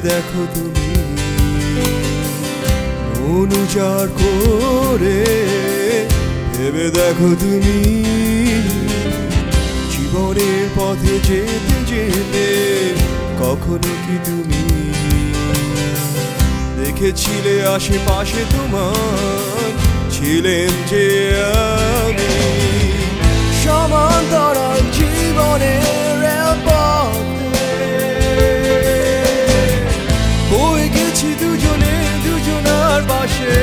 দেখো তুমি অনুচার করে, ভেবে দেখো তুমি জীবনের পথে যেতে যেতে কখনো কি তুমি দেখেছিলে আশেপাশে তোমার ছিলেন যে আমি। সমান্তরাল জীবনের রেলপথে বয়ে গেছি দুজনে দুজনার পাশে,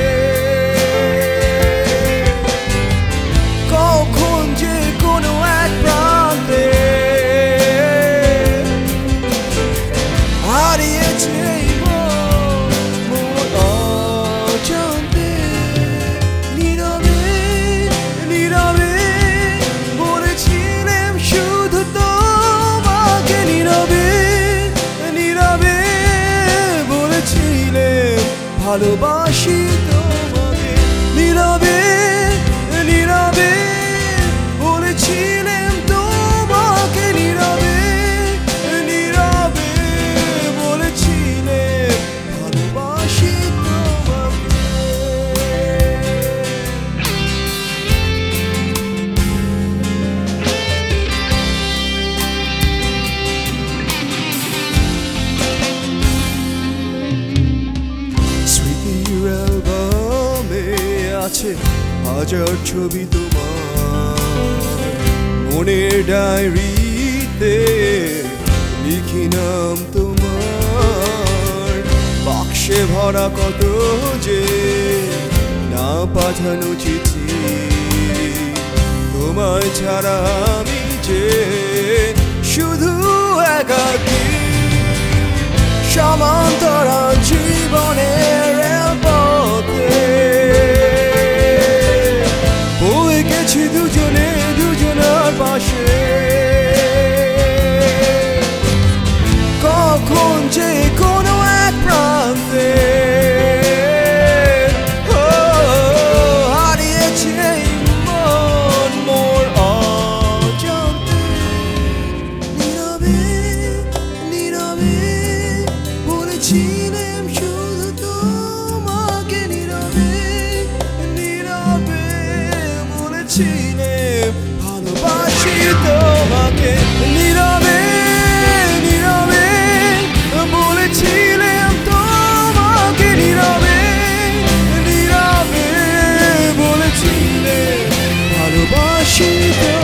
কখন যে কোনো এক প্রান্তে হারিয়েছে ভালোবাসি তোমাকে। নীরবে নীরবে বলেছিলাম তোমাকে, নীরবে নীরবে বলেছিলাম ভালোবাসি তোমাকে। আছে হাজার ছবি তোমার, মনের ডায়েরিতে লিখি নাম তোমার। বাক্সে ভরা কত যে না পাঠানো চিঠি, তোমায় ছাড়া আমি যে শুধু একাকী। সমান্তরাল জীবনের রেলপথে বয়ে গেছি দুজনে দুজনার পাশে, কখন যে কোনো এক প্রান্তে হারিয়েছে মন মোর অজান্তে। নীরবে নীরবে বলেছিলাম শুধু তোমাকে, নীরবে নীরবে বলেছিলাম ভালোবাসি তোমাকে। নীরবে নীরবে বলেছিলাম তোমাকে, নীরবে নীরবে বলেছিলাম ভালোবাসি তোমাকে।